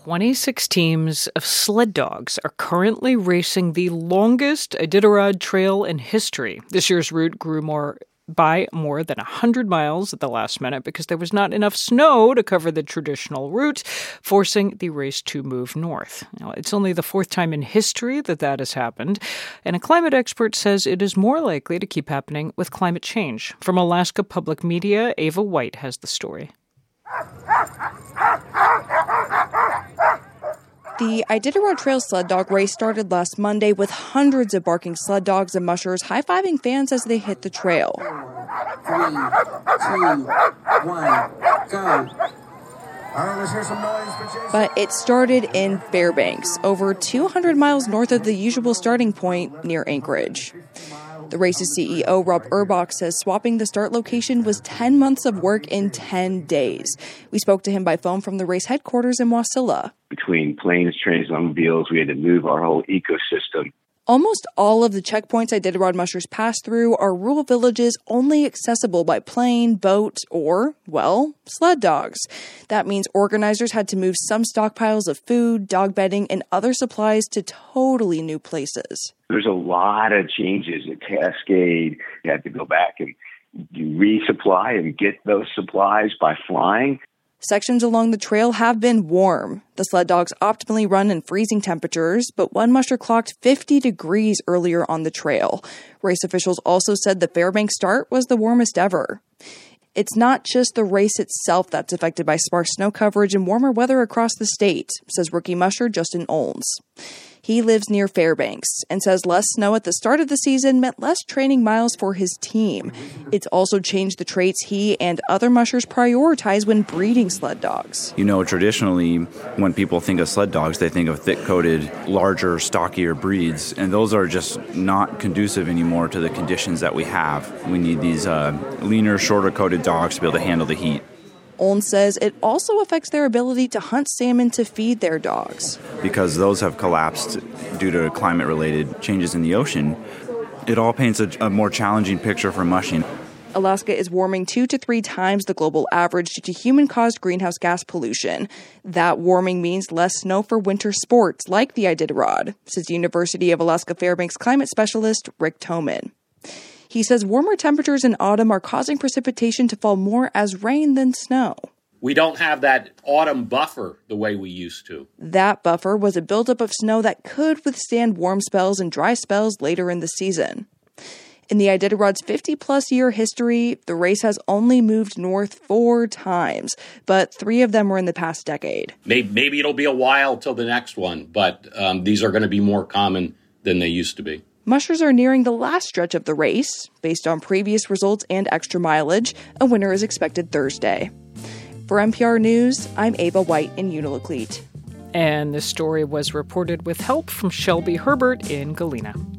26 teams of sled dogs are currently racing the longest Iditarod Trail in history. This year's route grew by more than 100 miles at the last minute because there was not enough snow to cover the traditional route, forcing the race to move north. Now, it's only the fourth time in history that has happened, and a climate expert says it is more likely to keep happening with climate change. From Alaska Public Media, Ava White has the story. The Iditarod Trail sled dog race started last Monday with hundreds of barking sled dogs and mushers high-fiving fans as they hit the trail. 3, 2, 1, go. All right, let's hear some noise for Jason. But it started in Fairbanks, over 200 miles north of the usual starting point near Anchorage. The race's CEO, Rob Urbach, says swapping the start location was 10 months of work in 10 days. We spoke to him by phone from the race headquarters in Wasilla. Between planes, trains, and automobiles, we had to move our whole ecosystem. Almost all of the checkpoints Iditarod mushers pass through are rural villages only accessible by plane, boat, or, well, sled dogs. That means organizers had to move some stockpiles of food, dog bedding, and other supplies to totally new places. There's a lot of changes at Cascade. You had to go back and resupply and get those supplies by flying. Sections along the trail have been warm. The sled dogs optimally run in freezing temperatures, but one musher clocked 50 degrees earlier on the trail. Race officials also said the Fairbanks start was the warmest ever. It's not just the race itself that's affected by sparse snow coverage and warmer weather across the state, says rookie musher Justin Olns. He lives near Fairbanks and says less snow at the start of the season meant less training miles for his team. It's also changed the traits he and other mushers prioritize when breeding sled dogs. You know, traditionally, when people think of sled dogs, they think of thick-coated, larger, stockier breeds, and those are just not conducive anymore to the conditions that we have. We need these leaner, shorter-coated dogs to be able to handle the heat. Oln says it also affects their ability to hunt salmon to feed their dogs. Because those have collapsed due to climate-related changes in the ocean, it all paints a more challenging picture for mushing. Alaska is warming 2 to 3 times the global average due to human-caused greenhouse gas pollution. That warming means less snow for winter sports like the Iditarod, says University of Alaska Fairbanks climate specialist Rick Toman. He says warmer temperatures in autumn are causing precipitation to fall more as rain than snow. We don't have that autumn buffer the way we used to. That buffer was a buildup of snow that could withstand warm spells and dry spells later in the season. In the Iditarod's 50-plus year history, the race has only moved north 4 times, but 3 of them were in the past decade. Maybe it'll be a while till the next one, but these are going to be more common than they used to be. Mushers are nearing the last stretch of the race. Based on previous results and extra mileage, a winner is expected Thursday. For NPR News, I'm Ava White in Unalakleet. And this story was reported with help from Shelby Herbert in Galena.